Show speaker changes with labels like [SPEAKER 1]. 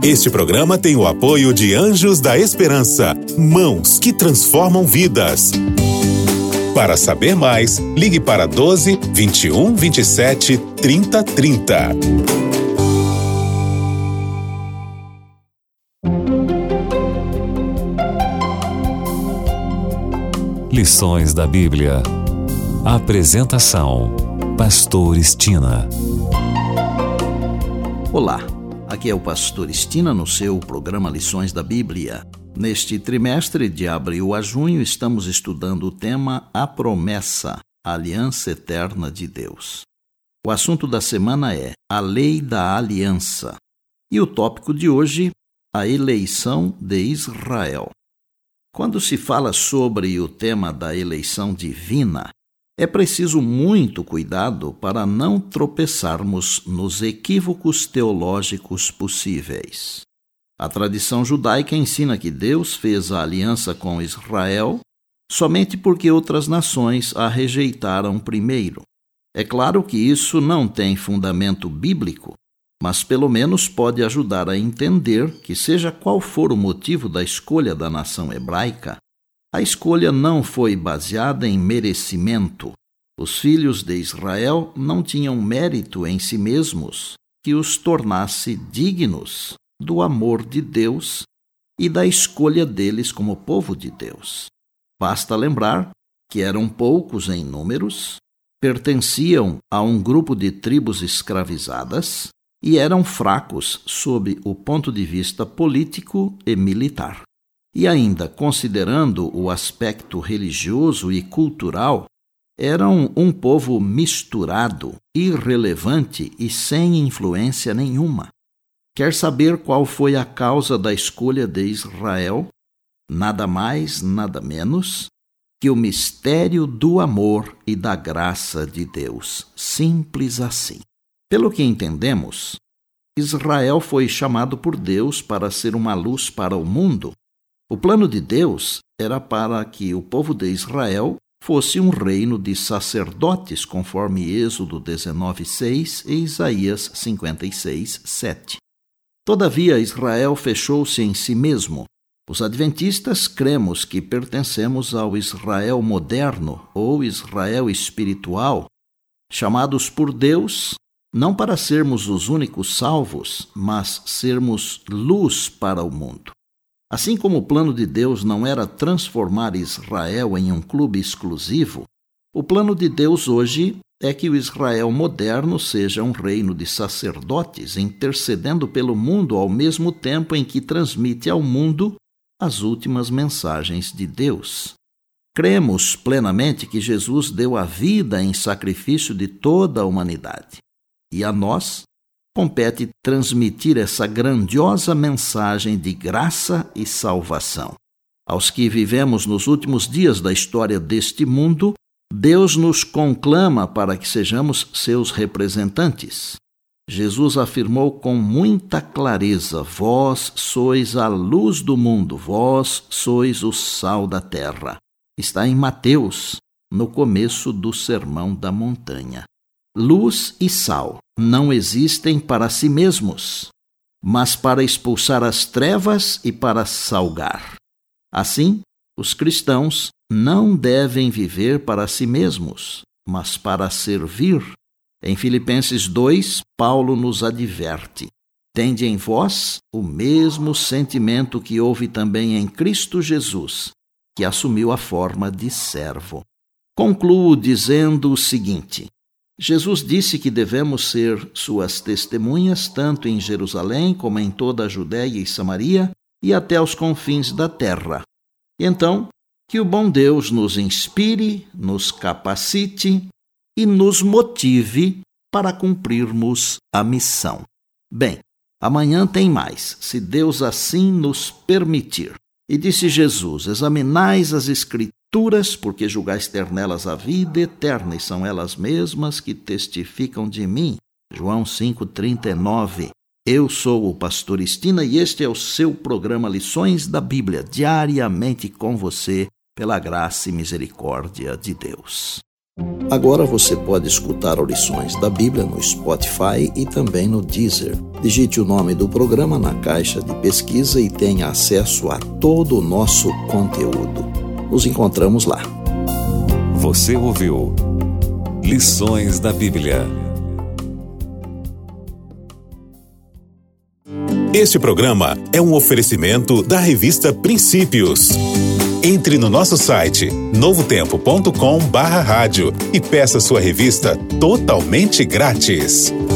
[SPEAKER 1] Este programa tem o apoio de Anjos da Esperança, mãos que transformam vidas. Para saber mais, ligue para 12 21 27 30 30.
[SPEAKER 2] Lições da Bíblia. Apresentação: Pastor Estina.
[SPEAKER 3] Olá, aqui é o Pastor Estina no seu programa Lições da Bíblia. Neste trimestre, de abril a junho, estamos estudando o tema A Promessa, a Aliança Eterna de Deus. O assunto da semana é a Lei da Aliança. E o tópico de hoje, a eleição de Israel. Quando se fala sobre o tema da eleição divina, é preciso muito cuidado para não tropeçarmos nos equívocos teológicos possíveis. A tradição judaica ensina que Deus fez a aliança com Israel somente porque outras nações a rejeitaram primeiro. É claro que isso não tem fundamento bíblico, mas pelo menos pode ajudar a entender que, seja qual for o motivo da escolha da nação hebraica, a escolha não foi baseada em merecimento. Os filhos de Israel não tinham mérito em si mesmos que os tornasse dignos do amor de Deus e da escolha deles como povo de Deus. Basta lembrar que eram poucos em números, pertenciam a um grupo de tribos escravizadas e eram fracos sob o ponto de vista político e militar. E ainda, considerando o aspecto religioso e cultural, eram um povo misturado, irrelevante e sem influência nenhuma. Quer saber qual foi a causa da escolha de Israel? Nada mais, nada menos que o mistério do amor e da graça de Deus. Simples assim. Pelo que entendemos, Israel foi chamado por Deus para ser uma luz para o mundo. O plano de Deus era para que o povo de Israel fosse um reino de sacerdotes, conforme Êxodo 19:6 e Isaías 56:7. Todavia, Israel fechou-se em si mesmo. Os adventistas cremos que pertencemos ao Israel moderno ou Israel espiritual, chamados por Deus não para sermos os únicos salvos, mas sermos luz para o mundo. Assim como o plano de Deus não era transformar Israel em um clube exclusivo, o plano de Deus hoje é que o Israel moderno seja um reino de sacerdotes, intercedendo pelo mundo ao mesmo tempo em que transmite ao mundo as últimas mensagens de Deus. Cremos plenamente que Jesus deu a vida em sacrifício de toda a humanidade. E a nós compete transmitir essa grandiosa mensagem de graça e salvação. Aos que vivemos nos últimos dias da história deste mundo, Deus nos conclama para que sejamos seus representantes. Jesus afirmou com muita clareza: vós sois a luz do mundo, vós sois o sal da terra. Está em Mateus, no começo do Sermão da Montanha. Luz e sal não existem para si mesmos, mas para expulsar as trevas e para salgar. Assim, os cristãos não devem viver para si mesmos, mas para servir. Em Filipenses 2, Paulo nos adverte: tende em vós o mesmo sentimento que houve também em Cristo Jesus, que assumiu a forma de servo. Concluo dizendo o seguinte: Jesus disse que devemos ser suas testemunhas tanto em Jerusalém como em toda a Judéia e Samaria e até os confins da terra. Então, que o bom Deus nos inspire, nos capacite e nos motive para cumprirmos a missão. Bem, amanhã tem mais, se Deus assim nos permitir. E disse Jesus: examinais as Escrituras, porque julgais ter nelas a vida eterna, e são elas mesmas que testificam de mim. João 5,39. Eu sou o Pastor Estina e este é o seu programa Lições da Bíblia, diariamente com você, pela graça e misericórdia de Deus. Agora você pode escutar Lições da Bíblia no Spotify e também no Deezer. Digite o nome do programa na caixa de pesquisa e tenha acesso a todo o nosso conteúdo. Nos encontramos lá.
[SPEAKER 2] Você ouviu Lições da Bíblia.
[SPEAKER 1] Este programa é um oferecimento da revista Princípios. Entre no nosso site novotempo.com/rádio e peça sua revista totalmente grátis.